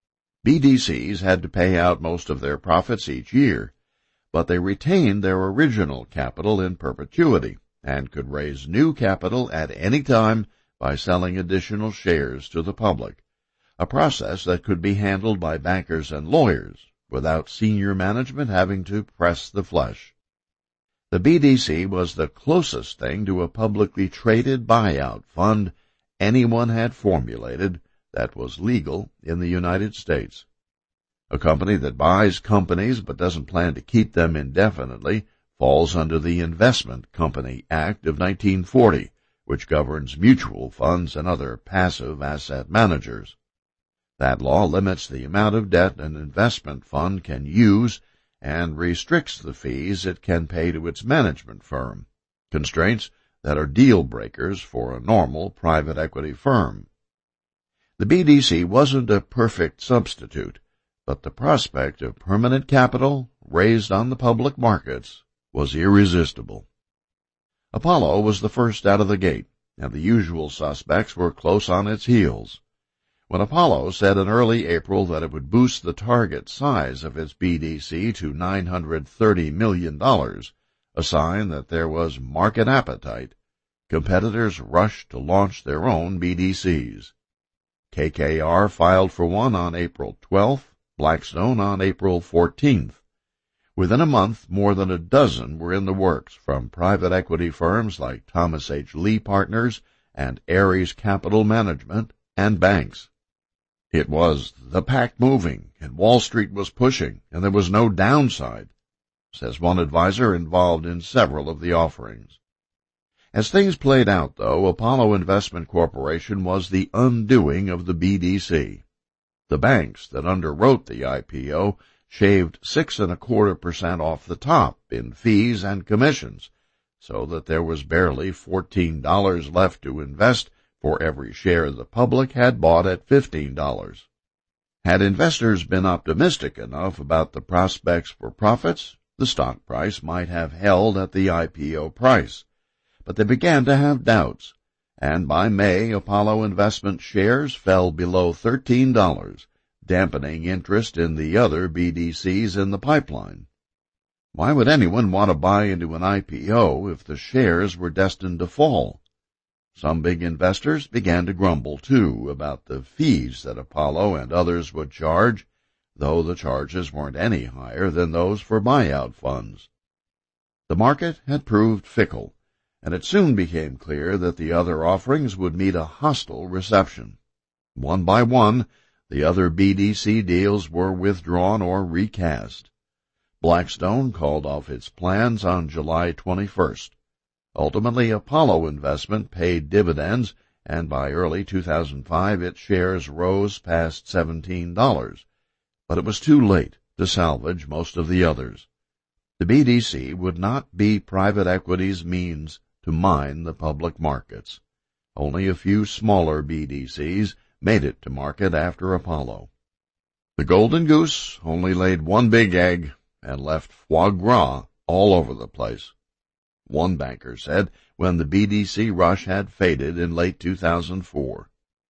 BDCs had to pay out most of their profits each year, but they retained their original capital in perpetuity and could raise new capital at any time by selling additional shares to the public, a process that could be handled by bankers and lawyers without senior management having to press the flesh. The BDC was the closest thing to a publicly traded buyout fund anyone had formulated that was legal in the United States. A company that buys companies but doesn't plan to keep them indefinitely falls under the Investment Company Act of 1940, which governs mutual funds and other passive asset managers. That law limits the amount of debt an investment fund can use and restricts the fees it can pay to its management firm, constraints that are deal breakers for a normal private equity firm. The BDC wasn't a perfect substitute, but the prospect of permanent capital raised on the public markets was irresistible. Apollo was the first out of the gate, and the usual suspects were close on its heels. When Apollo said in early April that it would boost the target size of its BDC to $930 million, a sign that there was market appetite, competitors rushed to launch their own BDCs. KKR filed for one on April 12th, Blackstone on April 14th. Within a month, more than a dozen were in the works, from private equity firms like Thomas H. Lee Partners and Ares Capital Management, and banks. It was the pack moving, and Wall Street was pushing, and there was no downside, says one advisor involved in several of the offerings. As things played out, though, Apollo Investment Corporation was the undoing of the BDC. The banks that underwrote the IPO shaved 6.25% off the top in fees and commissions, so that there was barely $14 left to invest for every share the public had bought at $15. Had investors been optimistic enough about the prospects for profits, the stock price might have held at the IPO price. But they began to have doubts, and by May, Apollo Investment shares fell below $13, dampening interest in the other BDCs in the pipeline. Why would anyone want to buy into an IPO if the shares were destined to fall? Some big investors began to grumble, too, about the fees that Apollo and others would charge, though the charges weren't any higher than those for buyout funds. The market had proved fickle, and it soon became clear that the other offerings would meet a hostile reception. One by one, the other BDC deals were withdrawn or recast. Blackstone called off its plans on July 21st. Ultimately, Apollo Investment paid dividends, and by early 2005 its shares rose past $17. But it was too late to salvage most of the others. The BDC would not be private equity's means to mine the public markets. Only a few smaller BDCs made it to market after Apollo. The golden goose only laid one big egg and left foie gras all over the place. One banker said when the BDC rush had faded in late 2004.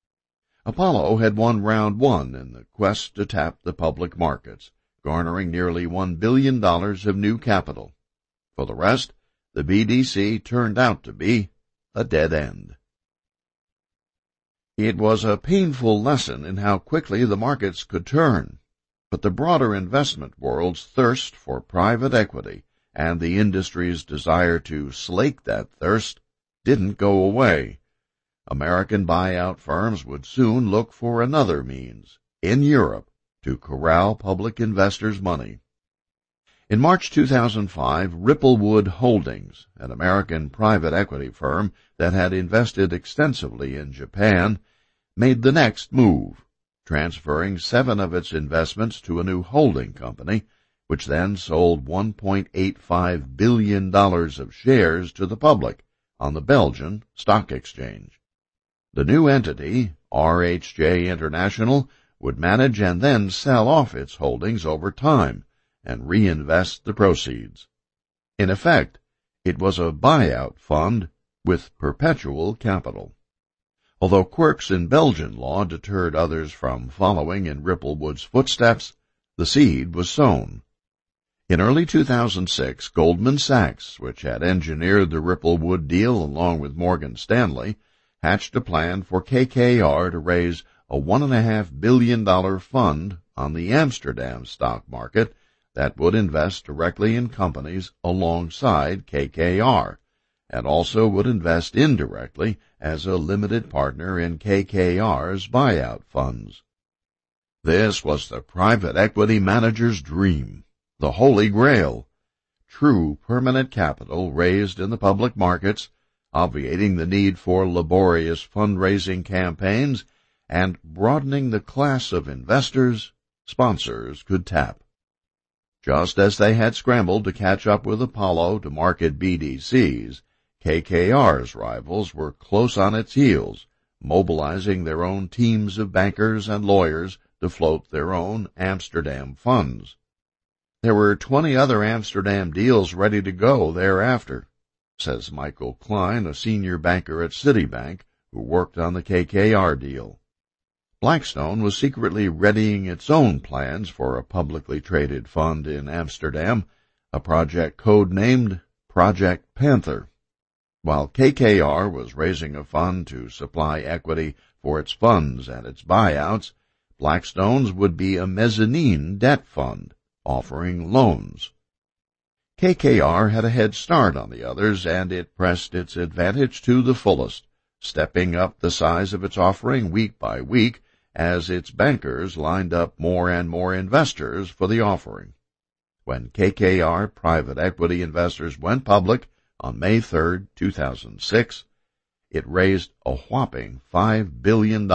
Apollo had won round one in the quest to tap the public markets, garnering nearly $1 billion of new capital. For the rest, the BDC turned out to be a dead end. It was a painful lesson in how quickly the markets could turn, but the broader investment world's thirst for private equity and the industry's desire to slake that thirst didn't go away. American buyout firms would soon look for another means, in Europe, to corral public investors' money. In March 2005, Ripplewood Holdings, an American private equity firm that had invested extensively in Japan, made the next move, transferring 7 of its investments to a new holding company, which then sold $1.85 billion of shares to the public on the Belgian Stock Exchange. The new entity, RHJ International, would manage and then sell off its holdings over time and reinvest the proceeds. In effect, it was a buyout fund with perpetual capital. Although quirks in Belgian law deterred others from following in Ripplewood's footsteps, the seed was sown. In early 2006, Goldman Sachs, which had engineered the Ripplewood deal along with Morgan Stanley, hatched a plan for KKR to raise a $1.5 billion fund on the Amsterdam stock market that would invest directly in companies alongside KKR, and also would invest indirectly as a limited partner in KKR's buyout funds. This was the private equity manager's dream, the Holy Grail. True permanent capital raised in the public markets, obviating the need for laborious fundraising campaigns and broadening the class of investors sponsors could tap. Just as they had scrambled to catch up with Apollo to market BDCs, KKR's rivals were close on its heels, mobilizing their own teams of bankers and lawyers to float their own Amsterdam funds. There were 20 other Amsterdam deals ready to go thereafter, says Michael Klein, a senior banker at Citibank who worked on the KKR deal. Blackstone was secretly readying its own plans for a publicly traded fund in Amsterdam, a project codenamed Project Panther. While KKR was raising a fund to supply equity for its funds and its buyouts, Blackstone's would be a mezzanine debt fund, offering loans. KKR had a head start on the others, and it pressed its advantage to the fullest, stepping up the size of its offering week by week as its bankers lined up more and more investors for the offering. When KKR private equity investors went public on May 3, 2006, it raised a whopping $5 billion.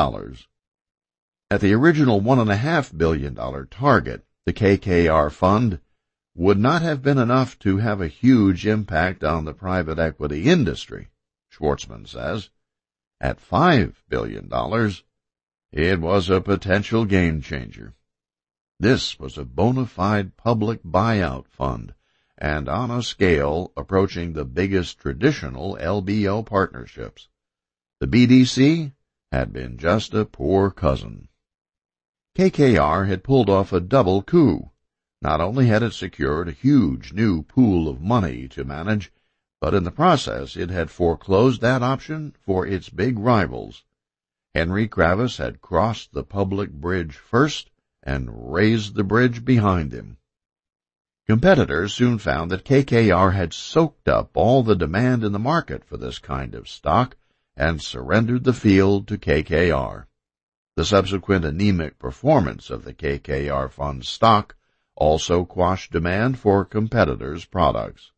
At the original $1.5 billion target, the KKR fund would not have been enough to have a huge impact on the private equity industry, Schwartzman says. At $5 billion, it was a potential game changer. This was a bona fide public buyout fund, and on a scale approaching the biggest traditional LBO partnerships. The BDC had been just a poor cousin. KKR had pulled off a double coup. Not only had it secured a huge new pool of money to manage, but in the process it had foreclosed that option for its big rivals. Henry Kravis had crossed the public bridge first and raised the bridge behind him. Competitors soon found that KKR had soaked up all the demand in the market for this kind of stock and surrendered the field to KKR. The subsequent anemic performance of the KKR fund's stock also quashed demand for competitors' products.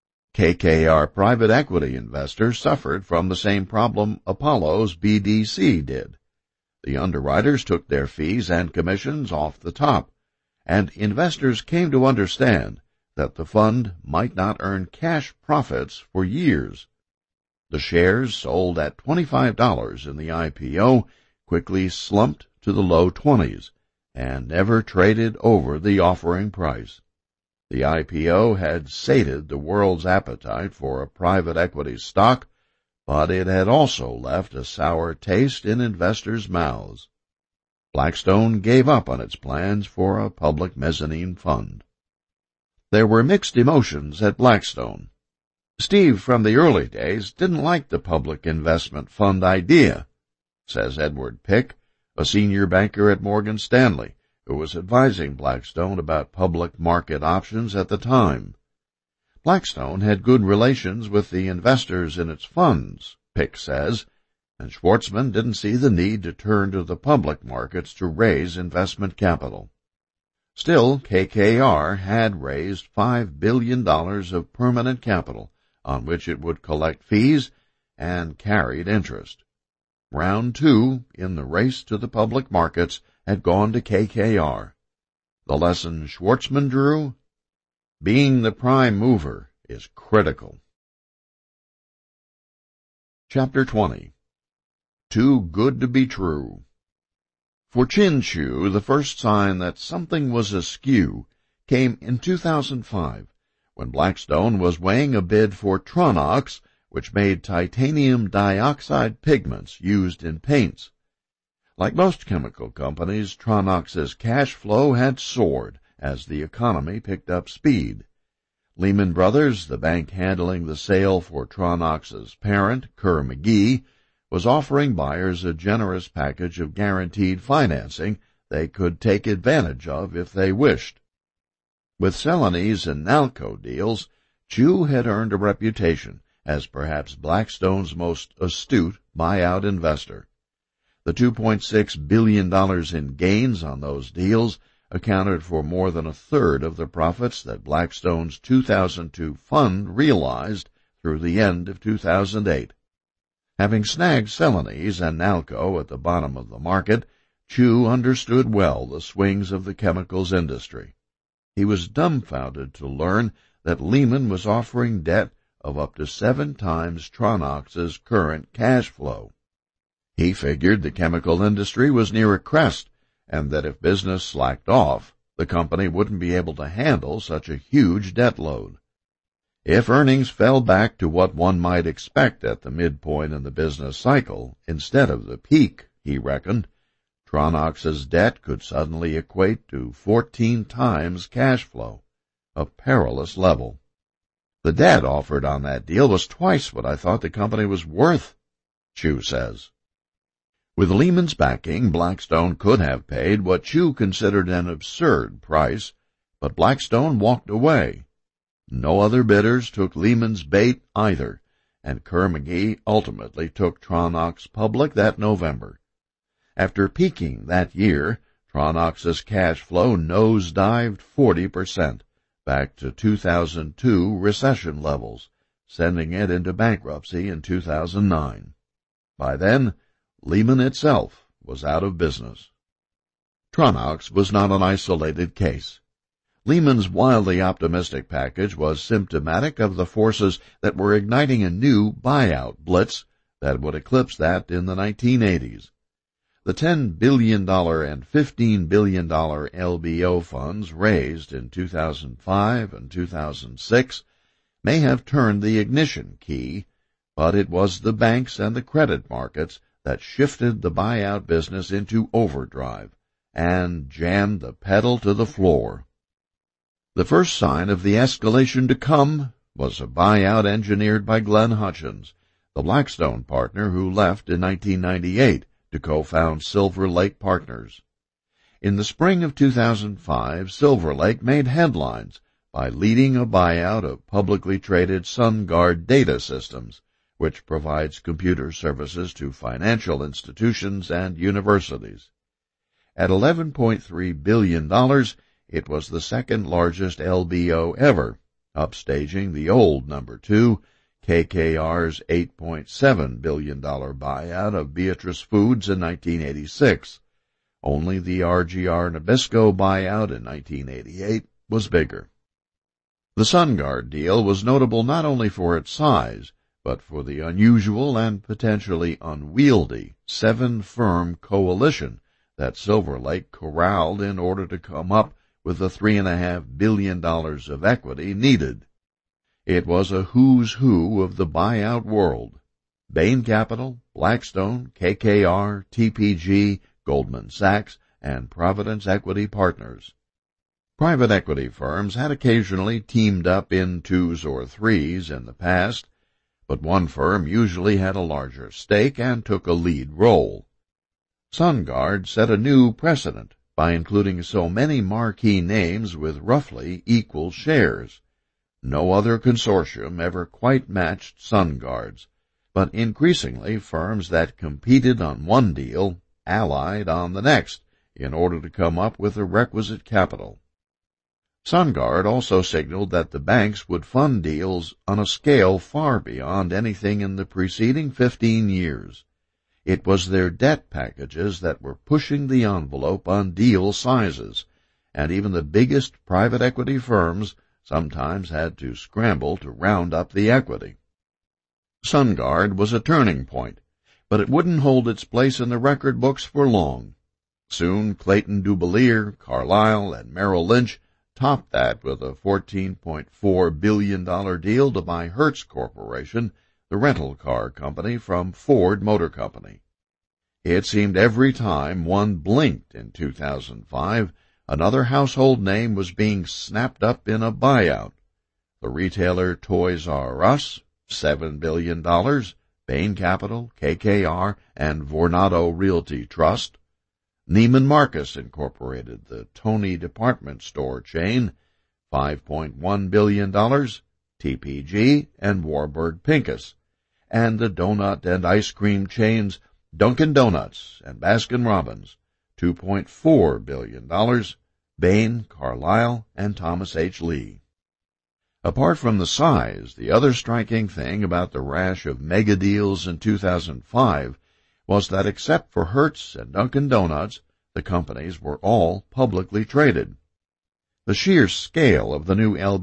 KKR private equity investors suffered from the same problem Apollo's BDC did. The underwriters took their fees and commissions off the top, and investors came to understand that the fund might not earn cash profits for years. The shares sold at $25 in the IPO quickly slumped to the low 20s and never traded over the offering price. The IPO had sated the world's appetite for a private equity stock, but it had also left a sour taste in investors' mouths. Blackstone gave up on its plans for a public mezzanine fund. There were mixed emotions at Blackstone. Steve, from the early days, didn't like the public investment fund idea, says Edward Pick, a senior banker at Morgan Stanley, who was advising Blackstone about public market options at the time. Blackstone had good relations with the investors in its funds, Pick says, and Schwartzman didn't see the need to turn to the public markets to raise investment capital. Still, KKR had raised $5 billion of permanent capital on which it would collect fees and carried interest. Round 2 in the race to the public markets had gone to KKR. The lesson Schwartzman drew? Being the prime mover is critical. Chapter 20. Too Good to Be True. For Chin Chu, the first sign that something was askew came in 2005, when Blackstone was weighing a bid for Tronox, which made titanium dioxide pigments used in paints. Like most chemical companies, Tronox's cash flow had soared as the economy picked up speed. Lehman Brothers, the bank handling the sale for Tronox's parent, Kerr-McGee, was offering buyers a generous package of guaranteed financing they could take advantage of if they wished. With Celanese and Nalco deals, Chu had earned a reputation as perhaps Blackstone's most astute buyout investor. The $2.6 billion in gains on those deals accounted for more than a third of the profits that Blackstone's 2002 fund realized through the end of 2008. Having snagged Celanese and Nalco at the bottom of the market, Chu understood well the swings of the chemicals industry. He was dumbfounded to learn that Lehman was offering debt of up to 7 times Tronox's current cash flow. He figured the chemical industry was near a crest, and that if business slacked off, the company wouldn't be able to handle such a huge debt load. If earnings fell back to what one might expect at the midpoint in the business cycle, instead of the peak, he reckoned, Tronox's debt could suddenly equate to 14 times cash flow, a perilous level. The debt offered on that deal was twice what I thought the company was worth, Chu says. With Lehman's backing, Blackstone could have paid what Chu considered an absurd price, but Blackstone walked away. No other bidders took Lehman's bait either, and Kerr-McGee ultimately took Tronox public that November. After peaking that year, Tronox's cash flow nosedived 40%, back to 2002 recession levels, sending it into bankruptcy in 2009. By then, Lehman itself was out of business. Tronox was not an isolated case. Lehman's wildly optimistic package was symptomatic of the forces that were igniting a new buyout blitz that would eclipse that in the 1980s. The $10 billion and $15 billion LBO funds raised in 2005 and 2006 may have turned the ignition key, but it was the banks and the credit markets that shifted the buyout business into overdrive and jammed the pedal to the floor. The first sign of the escalation to come was a buyout engineered by Glenn Hutchins, the Blackstone partner who left in 1998 to co-found Silver Lake Partners. In the spring of 2005, Silver Lake made headlines by leading a buyout of publicly traded SunGard Data Systems, which provides computer services to financial institutions and universities. At $11.3 billion, it was the second largest LBO ever, upstaging the old number 2, KKR's $8.7 billion buyout of Beatrice Foods in 1986. Only the RGR Nabisco buyout in 1988 was bigger. The SunGard deal was notable not only for its size, but for the unusual and potentially unwieldy 7-firm coalition that Silver Lake corralled in order to come up with the $3.5 billion of equity needed. It was a who's who of the buyout world: Bain Capital, Blackstone, KKR, TPG, Goldman Sachs, and Providence Equity Partners. Private equity firms had occasionally teamed up in 2s or 3s in the past, but one firm usually had a larger stake and took a lead role. SunGard set a new precedent by including so many marquee names with roughly equal shares. No other consortium ever quite matched SunGard's, but increasingly firms that competed on one deal allied on the next in order to come up with the requisite capital. SunGard also signaled that the banks would fund deals on a scale far beyond anything in the preceding 15 years. It was their debt packages that were pushing the envelope on deal sizes, and even the biggest private equity firms sometimes had to scramble to round up the equity. SunGard was a turning point, but it wouldn't hold its place in the record books for long. Soon Clayton Dubilier, Carlyle, and Merrill Lynch topped that with a $14.4 billion deal to buy Hertz Corporation, the rental car company from Ford Motor Company. It seemed every time one blinked in 2005, another household name was being snapped up in a buyout. The retailer Toys R Us, $7 billion, Bain Capital, KKR, and Vornado Realty Trust. Neiman Marcus Incorporated, the Tony department store chain, $5.1 billion, TPG, and Warburg Pincus, and the donut and ice cream chains Dunkin' Donuts and Baskin-Robbins, $2.4 billion, Bain, Carlyle, and Thomas H. Lee. Apart from the size, the other striking thing about the rash of mega deals in 2005 was that except for Hertz and Dunkin' Donuts, the companies were all publicly traded. The sheer scale of the new